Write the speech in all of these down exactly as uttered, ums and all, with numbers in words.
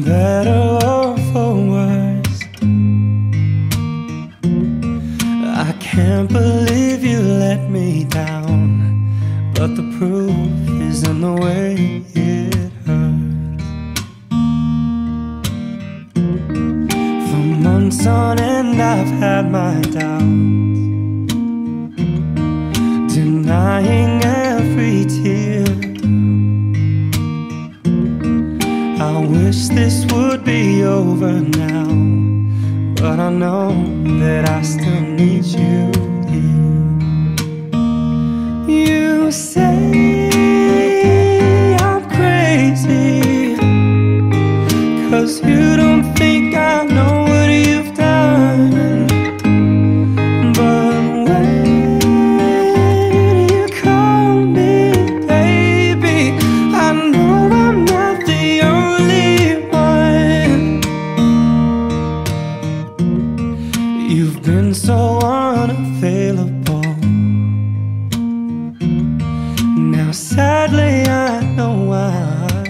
better or for worse. I can't believe you let me down, but the proof is in the way it hurts. For months on end I've had my doubts, denying every tear. I wish this would be over now, but I know that I still need you here. You say I'm crazy, 'cause you don't think I know what you've done. But when you call me baby, I know I'm not the only one. You've been so unavailable. Now sadly I know why.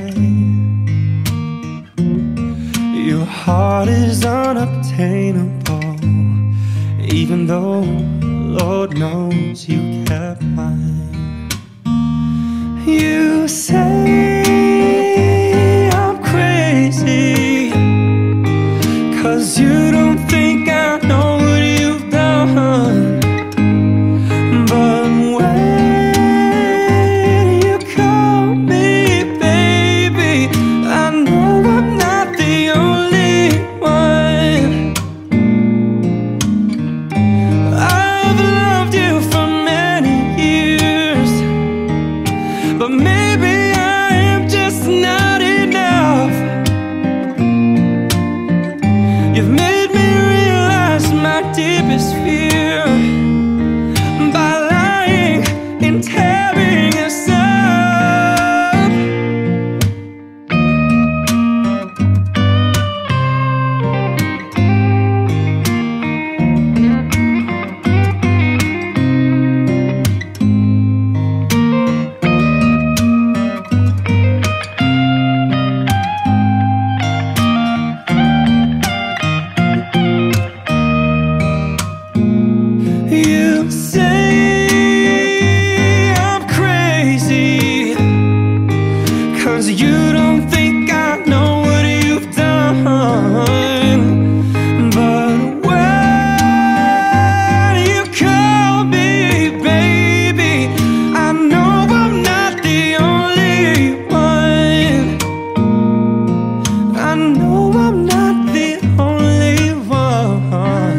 Your heart is unobtainable, even though Lord knows you kept mine. You say I'm crazy, 'cause you don't think I know what you've done. But when you call me baby, I know I'm not the only one. I've loved you for many years, but maybe I am just not enough. You've made me realize my deepest fear by lying and tearing us up. You say I'm crazy, 'cause you don't think I know what you've done. But when you call me baby, I know I'm not the only one. I know I'm not the only one.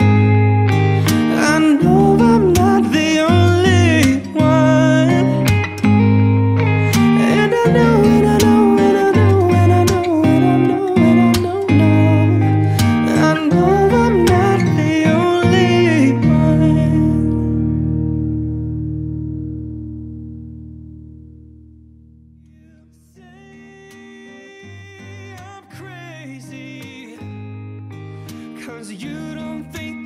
I know I'm not the only one. And I know, and I know, and I know, and I know, and I know, and I know, know. I know I'm not the only one. You say I'm crazy, 'cause you don't think